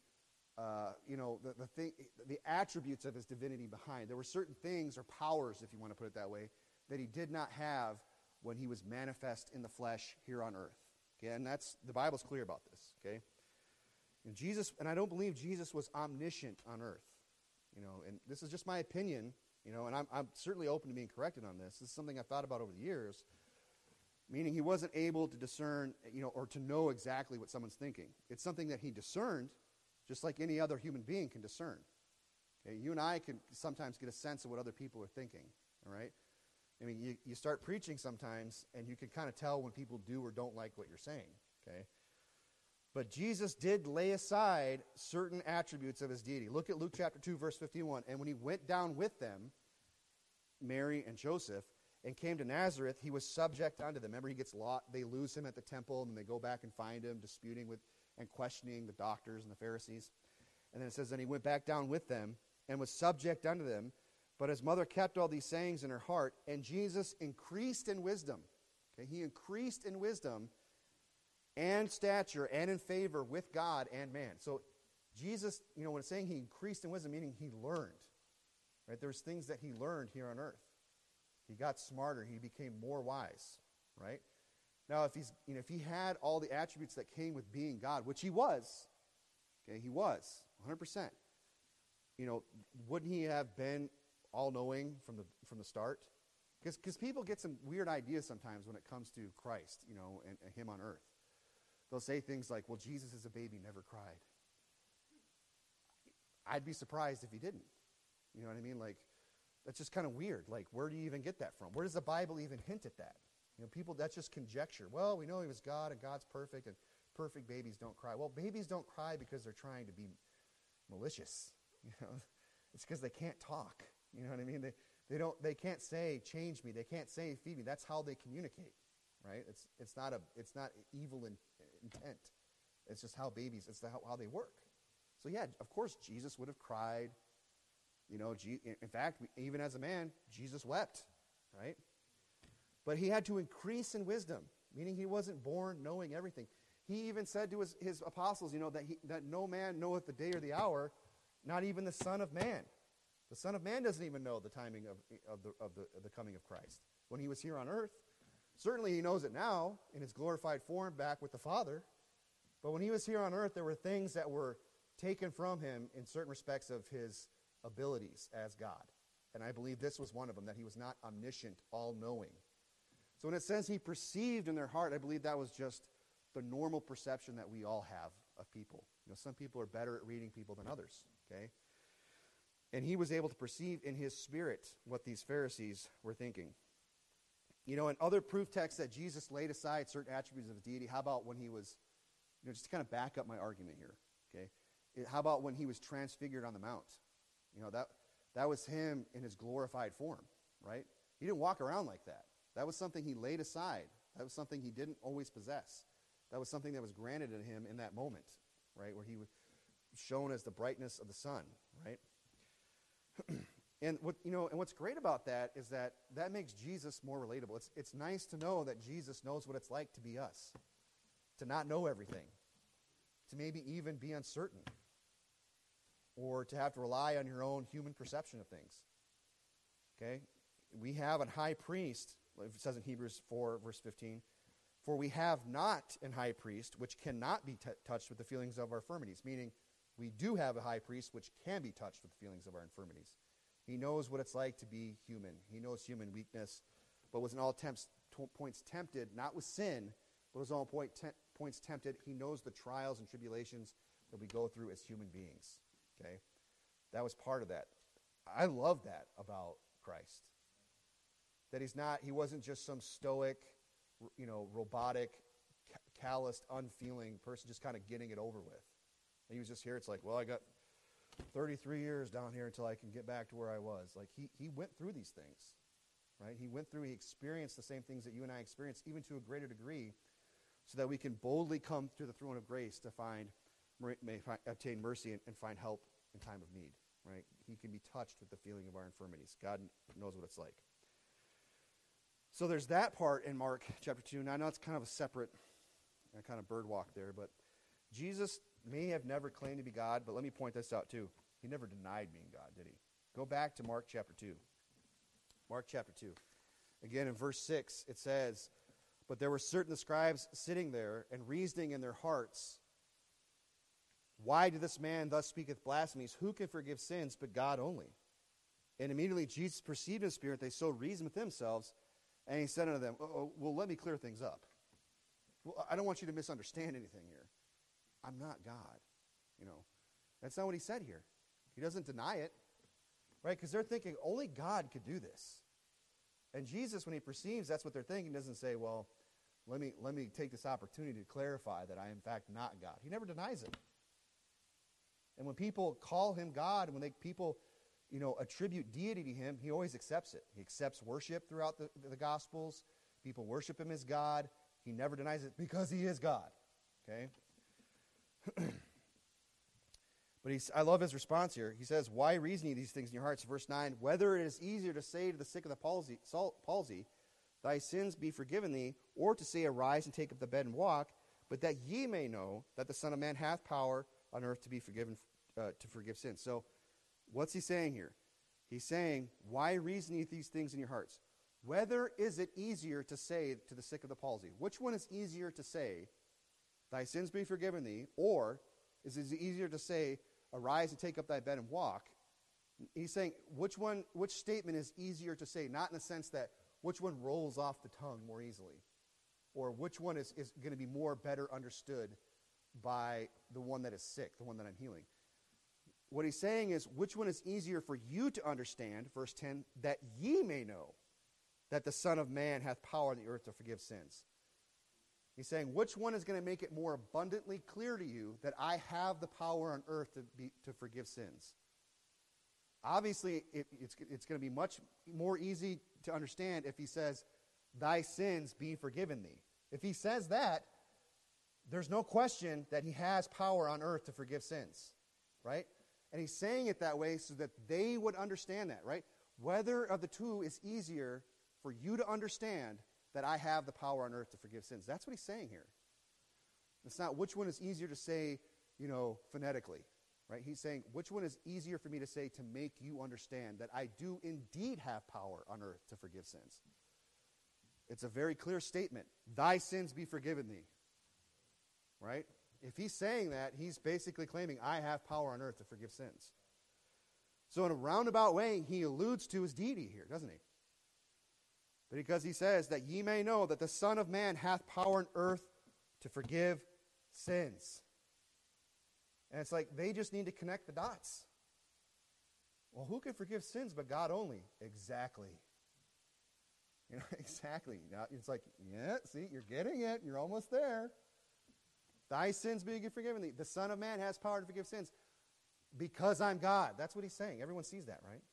attributes of his divinity behind. There were certain things or powers, if you want to put it that way, that he did not have when he was manifest in the flesh here on earth. Okay, and the Bible's clear about this. Okay, and I don't believe Jesus was omniscient on earth. And this is just my opinion. And I'm certainly open to being corrected on this. This is something I've thought about over the years. Meaning he wasn't able to discern, or to know exactly what someone's thinking. It's something that he discerned, just like any other human being can discern. Okay? You and I can sometimes get a sense of what other people are thinking, all right? I mean, you start preaching sometimes, and you can kind of tell when people do or don't like what you're saying, okay? But Jesus did lay aside certain attributes of his deity. Look at Luke chapter 2, verse 51. And when he went down with them, Mary and Joseph, and came to Nazareth, he was subject unto them. Remember, he gets lost. They lose him at the temple, and then they go back and find him, disputing with and questioning the doctors and the Pharisees. And then it says, then he went back down with them and was subject unto them. But his mother kept all these sayings in her heart, and Jesus increased in wisdom. Okay, he increased in wisdom and stature and in favor with God and man. So Jesus, when it's saying he increased in wisdom, meaning he learned. Right? There's things that he learned here on earth. He got smarter. He became more wise. Right? Now, if he had all the attributes that came with being God, which he was, okay, he was 100%. Wouldn't he have been all-knowing from the start? Because people get some weird ideas sometimes when it comes to Christ, and him on earth. They'll say things like, well, Jesus as a baby never cried. I'd be surprised if he didn't. You know what I mean? Like, that's just kind of weird. Like, where do you even get that from? Where does the Bible even hint at that? People, that's just conjecture. Well, we know he was God, and God's perfect, and perfect babies don't cry. Well, babies don't cry because they're trying to be malicious. It's because they can't talk. You know what I mean? They can't say change me. They can't say feed me. That's how they communicate, right? It's not evil intent. It's just how babies. It's how they work. So yeah, of course Jesus would have cried. In fact, even as a man, Jesus wept, right? But he had to increase in wisdom, meaning he wasn't born knowing everything. He even said to his apostles, that no man knoweth the day or the hour, not even the Son of Man. The Son of Man doesn't even know the timing of the coming of Christ. When he was here on earth, certainly he knows it now in his glorified form back with the Father. But when he was here on earth, there were things that were taken from him in certain respects of his abilities as God. And I believe this was one of them, that he was not omniscient, all-knowing. So when it says he perceived in their heart, I believe that was just the normal perception that we all have of people. Some people are better at reading people than others, okay? And he was able to perceive in his spirit what these Pharisees were thinking. In other proof texts that Jesus laid aside certain attributes of his deity, how about when he was, just to kind of back up my argument here, okay? How about when he was transfigured on the mount? That was him in his glorified form, right? He didn't walk around like that. That was something he laid aside. That was something he didn't always possess. That was something that was granted to him in that moment, right? Where he was shown as the brightness of the sun, right? And what's great about that is that makes Jesus more relatable. It's nice to know that Jesus knows what it's like to be us, to not know everything, to maybe even be uncertain, or to have to rely on your own human perception of things. Okay? We have a high priest, it says in Hebrews 4, verse 15, for we have not an high priest which cannot be touched with the feelings of our infirmities, meaning we do have a high priest which can be touched with the feelings of our infirmities. He knows what it's like to be human. He knows human weakness, but was in all points tempted, not with sin, but was in all points tempted. He knows the trials and tribulations that we go through as human beings. Okay? That was part of that. I love that about Christ. That he wasn't just some stoic, robotic, calloused, unfeeling person just kind of getting it over with. And he was just here. It's like, well, I got 33 years down here until I can get back to where I was. Like, he went through these things, right? He experienced the same things that you and I experienced, even to a greater degree, so that we can boldly come to the throne of grace to obtain mercy and find help in time of need, right? He can be touched with the feeling of our infirmities. God knows what it's like. So there's that part in Mark chapter 2. Now, I know it's kind of a separate kind of bird walk there, but Jesus may have never claimed to be God, but let me point this out too. He never denied being God, did he? Go back to Mark chapter 2. Mark chapter 2. Again, in verse 6, it says, but there were certain scribes sitting there and reasoning in their hearts, why did this man thus speaketh blasphemies? Who can forgive sins but God only? And immediately Jesus perceived in the spirit they so reasoned with themselves, and he said unto them, well, let me clear things up. Well, I don't want you to misunderstand anything here. I'm not God. That's not what he said here. He doesn't deny it, right? Because they're thinking only God could do this. And Jesus, when he perceives that's what they're thinking, doesn't say, well, let me take this opportunity to clarify that I am in fact not God. He never denies it. And when people call him God, and when people attribute deity to him, he always accepts it. He accepts worship throughout the Gospels. People worship him as God. He never denies it because he is God. Okay? But I love his response here. He says, why reason ye these things in your hearts? Verse 9, whether it is easier to say to the sick of the palsy, thy sins be forgiven thee, or to say, arise and take up the bed and walk, but that ye may know that the Son of Man hath power on earth to be forgiven, to forgive sins. So what's he saying here? He's saying, why reason ye these things in your hearts? Whether is it easier to say to the sick of the palsy? Which one is easier to say, thy sins be forgiven thee? Or is it easier to say, arise and take up thy bed and walk? He's saying, which statement is easier to say? Not in the sense that which one rolls off the tongue more easily. Or which one is going to be more better understood by the one that is sick, the one that I'm healing. What he's saying is, which one is easier for you to understand, verse 10, that ye may know that the Son of Man hath power on the earth to forgive sins. He's saying, which one is going to make it more abundantly clear to you that I have the power on earth to forgive sins? Obviously, it's going to be much more easy to understand if he says, thy sins be forgiven thee. If he says that, there's no question that he has power on earth to forgive sins, right? And he's saying it that way so that they would understand that, right? Whether of the two is easier for you to understand that I have the power on earth to forgive sins. That's what he's saying here. It's not which one is easier to say, phonetically, right? He's saying which one is easier for me to say to make you understand that I do indeed have power on earth to forgive sins. It's a very clear statement. Thy sins be forgiven thee. Right? If he's saying that, he's basically claiming, I have power on earth to forgive sins. So in a roundabout way, he alludes to his deity here, doesn't he? But because he says that ye may know that the Son of Man hath power on earth to forgive sins. And it's like they just need to connect the dots. Well, who can forgive sins but God only? Exactly. Exactly. Now it's like, yeah, see, you're getting it. You're almost there. Thy sins be forgiven thee. The Son of Man has power to forgive sins because I'm God. That's what he's saying. Everyone sees that, right?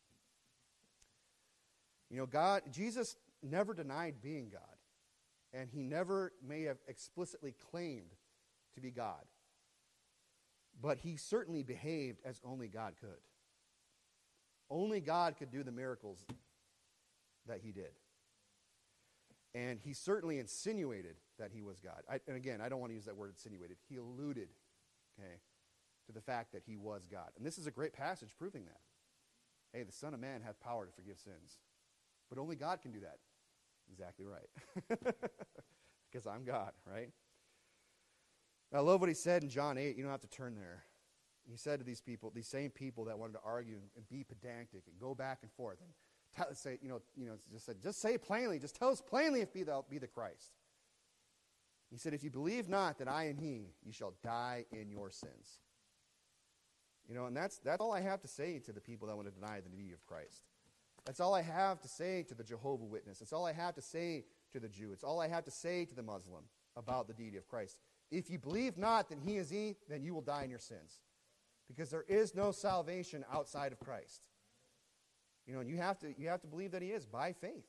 Jesus never denied being God. And he never may have explicitly claimed to be God. But he certainly behaved as only God could. Only God could do the miracles that he did. And he certainly insinuated that he was God. And again, I don't want to use that word insinuated. He alluded, to the fact that he was God. And this is a great passage proving that. Hey, the Son of Man hath power to forgive sins. But only God can do that. Exactly right. Because I'm God, right? I love what he said in John 8. You don't have to turn there. He said to these people, these same people that wanted to argue and be pedantic and go back and forth and say, just say it plainly. Just tell us plainly if thou be the Christ. He said, if you believe not that I am he, you shall die in your sins. And that's all I have to say to the people that want to deny the deity of Christ. That's all I have to say to the Jehovah Witness. It's all I have to say to the Jew. It's all I have to say to the Muslim about the deity of Christ. If you believe not that he is he, then you will die in your sins. Because there is no salvation outside of Christ. And you have to believe that he is by faith.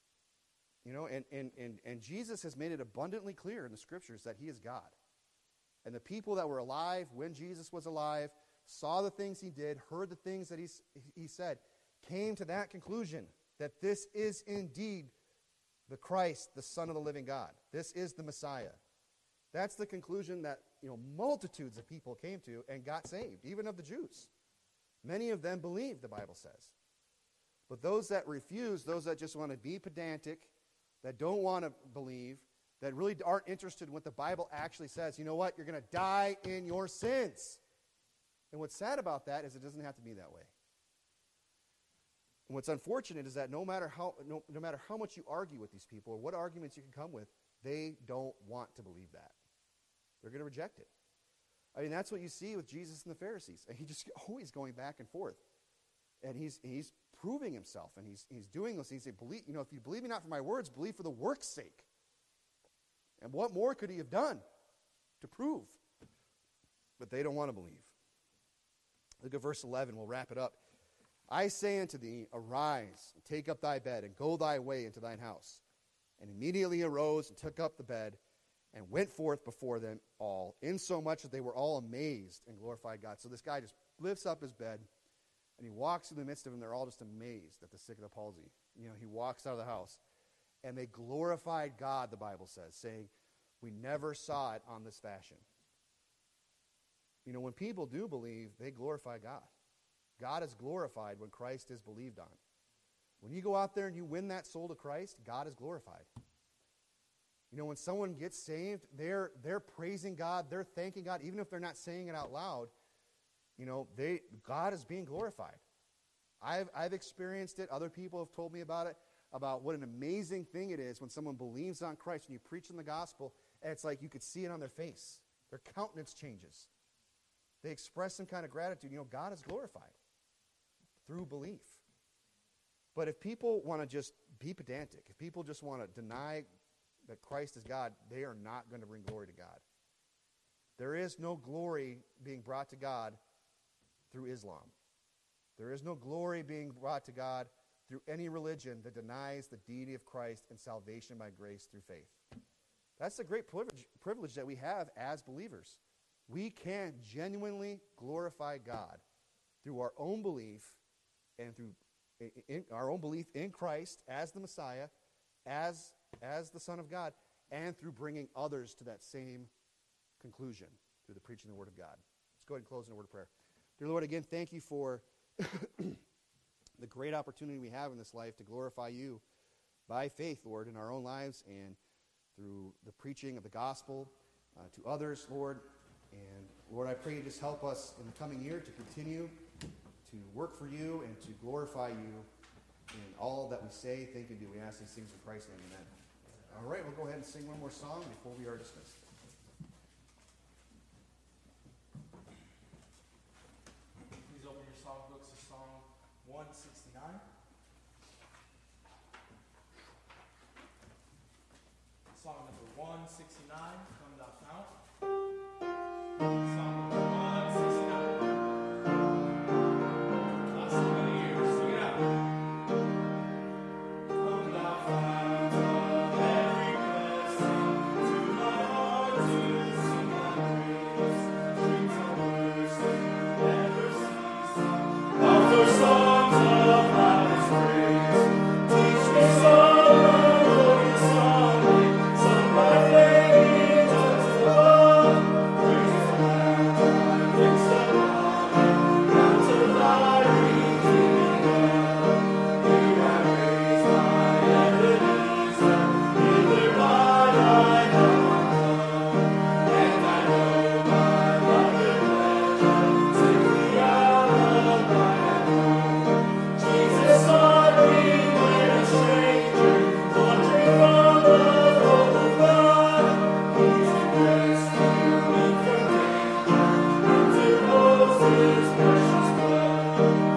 And Jesus has made it abundantly clear in the scriptures that he is God. And the people that were alive when Jesus was alive, saw the things he did, heard the things that he said, came to that conclusion that this is indeed the Christ, the Son of the living God. This is the Messiah. That's the conclusion that multitudes of people came to and got saved, even of the Jews. Many of them believed, the Bible says. But those that refuse, those that just want to be pedantic, that don't want to believe, that really aren't interested in what the Bible actually says, you know what? You're going to die in your sins. And what's sad about that is it doesn't have to be that way. And what's unfortunate is that no matter how much you argue with these people or what arguments you can come with, they don't want to believe that. They're going to reject it. I mean, that's what you see with Jesus and the Pharisees. And he just always going back and forth. And he's proving himself, and he's doing those things. He said, believe, if you believe me not for my words, believe for the work's sake. And what more could he have done to prove? But they don't want to believe. Look at verse 11. We'll wrap it up. I say unto thee, arise, and take up thy bed, and go thy way into thine house. And immediately arose and took up the bed, and went forth before them all, insomuch that they were all amazed and glorified God. So this guy just lifts up his bed, and he walks in the midst of them. They're all just amazed at the sick of the palsy. He walks out of the house. And they glorified God, the Bible says, saying, we never saw it on this fashion. When people do believe, they glorify God. God is glorified when Christ is believed on. When you go out there and you win that soul to Christ, God is glorified. You know, when someone gets saved, they're praising God, they're thanking God, even if they're not saying it out loud. You know, God is being glorified. I've experienced it. Other people have told me about it, about what an amazing thing it is when someone believes on Christ and you preach them the gospel, and it's like you could see it on their face. Their countenance changes. They express some kind of gratitude. You know, God is glorified through belief. But if people want to just be pedantic, if people just want to deny that Christ is God, they are not going to bring glory to God. There is no glory being brought to God through Islam. There is no glory being brought to God through any religion that denies the deity of Christ and salvation by grace through faith. That's the great privilege that we have as believers. We can genuinely glorify God through our own belief and through our own belief in Christ as the Messiah, as the Son of God, and through bringing others to that same conclusion through the preaching of the Word of God. Let's go ahead and close in a word of prayer. Dear Lord, again, thank you for the great opportunity we have in this life to glorify you by faith, Lord, in our own lives and through the preaching of the gospel to others, Lord. And Lord, I pray you just help us in the coming year to continue to work for you and to glorify you in all that we say, think, and do. We ask these things in Christ's name, amen. All right, we'll go ahead and sing one more song before we are dismissed. Please open your songbooks to Song 169. Song number 169, Come Thou Fount. Song number 169. Last song of the year, sing it out. Come Thou Fount of every blessing, to my heart to sing thy praise. Streams of mercy never cease. Offer songs of loudest praise. Teach me song of glorious song, sung by flaming tongues above. Praise the Lamb, fixed upon it, mount of thy redeeming love. Here I raise my Ebenezer, hither by thy help I'm come. And I know my loving pleasure, safely out of mine home. Jesus sought me when a stranger, wandering from the fold of God. He to rescue me from danger, interposed his precious blood.